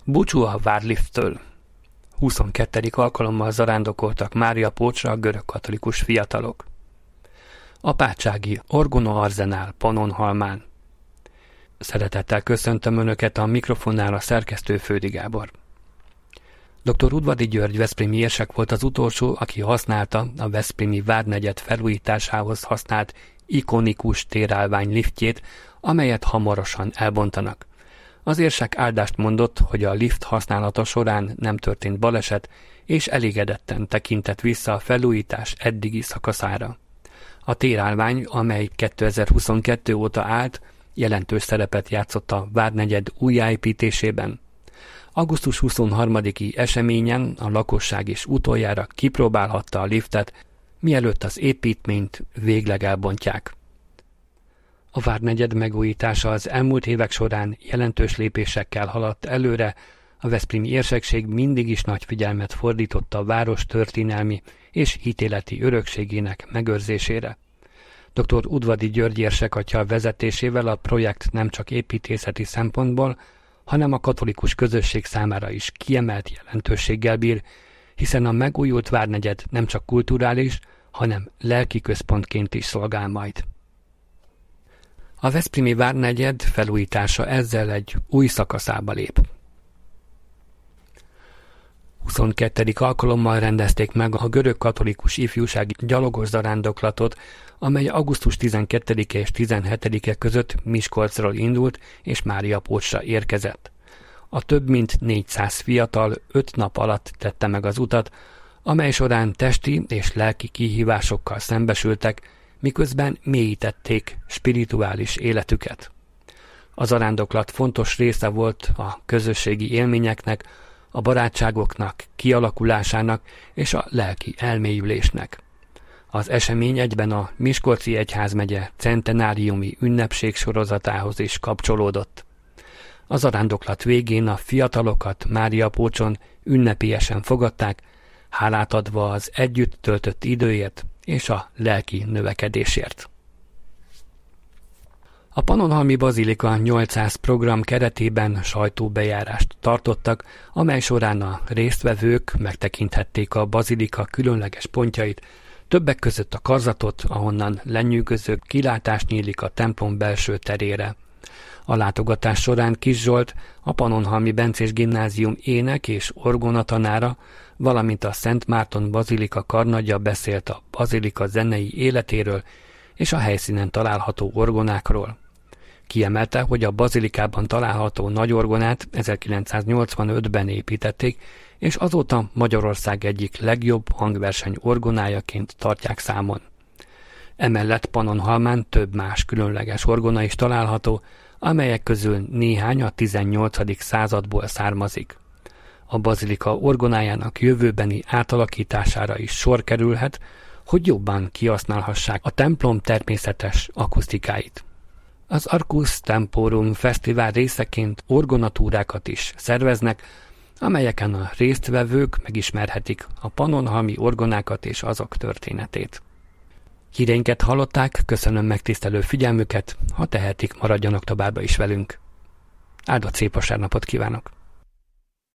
Búcsú a várlifttől. 22. alkalommal zarándokoltak Mária Pócsra a görögkatolikus fiatalok. Apátsági Orgona Arzenál Pannonhalmán. Szeretettel köszöntöm Önöket, a mikrofonnál a szerkesztő Fődi Gábor. Dr. Udvari György veszprémi érsek volt az utolsó, aki használta a veszprémi várnegyed felújításához használt ikonikus térállvány liftjét, amelyet hamarosan elbontanak. Az érsek áldást mondott, hogy a lift használata során nem történt baleset, és elégedetten tekintett vissza a felújítás eddigi szakaszára. A térállvány, amely 2022 óta állt, jelentős szerepet játszott a várnegyed újjáépítésében. Augusztus 23-i eseményen a lakosság is utoljára kipróbálhatta a liftet, mielőtt az építményt végleg elbontják. A várnegyed megújítása az elmúlt évek során jelentős lépésekkel haladt előre, a veszprémi érsekség mindig is nagy figyelmet fordította a város történelmi és ítéleti örökségének megőrzésére. Dr. Udvari György érsek atya vezetésével a projekt nem csak építészeti szempontból, hanem a katolikus közösség számára is kiemelt jelentőséggel bír, hiszen a megújult várnegyed nem csak kulturális, hanem lelki központként is szolgál majd. A veszprémi várnegyed felújítása ezzel egy új szakaszába lép. 22. alkalommal rendezték meg a görögkatolikus ifjúsági gyalogos zarándoklatot, amely augusztus 12-e és 17-e között Miskolcról indult és Mária Pócsra érkezett. A több mint 400 fiatal 5 nap alatt tette meg az utat, amely során testi és lelki kihívásokkal szembesültek, miközben mélyítették spirituális életüket. A zarándoklat fontos része volt a közösségi élményeknek, a barátságoknak, kialakulásának és a lelki elmélyülésnek. Az esemény egyben a Miskolci Egyházmegye centenáriumi ünnepség sorozatához is kapcsolódott. A zarándoklat végén a fiatalokat Mária Pócson ünnepélyesen fogadták, hálát adva az együtt töltött időért és a lelki növekedésért. A Pannonhalmi Bazilika 800 program keretében sajtóbejárást tartottak, amely során a résztvevők megtekinthették a bazilika különleges pontjait, többek között a karzatot, ahonnan lenyűgöző kilátás nyílik a templom belső terére. A látogatás során Kis Zsolt, a Pannonhalmi Bencés Gimnázium ének és orgona tanára, valamint a Szent Márton Bazilika karnagya beszélt a bazilika zenei életéről és a helyszínen található orgonákról. Kiemelte, hogy a bazilikában található nagy orgonát 1985-ben építették, és azóta Magyarország egyik legjobb hangverseny orgonájaként tartják számon. Emellett Pannonhalmán több más különleges orgona is található, amelyek közül néhány a 18. századból származik. A bazilika orgonájának jövőbeni átalakítására is sor kerülhet, hogy jobban kihasználhassák a templom természetes akusztikáit. Az Arcus Temporum Fesztivál részeként orgonatúrákat is szerveznek, amelyeken a résztvevők megismerhetik a pannonhalmi orgonákat és azok történetét. Híreinket hallották, köszönöm megtisztelő figyelmüket, ha tehetik, maradjanak továbbra is velünk. Áldott szép vasárnapot kívánok!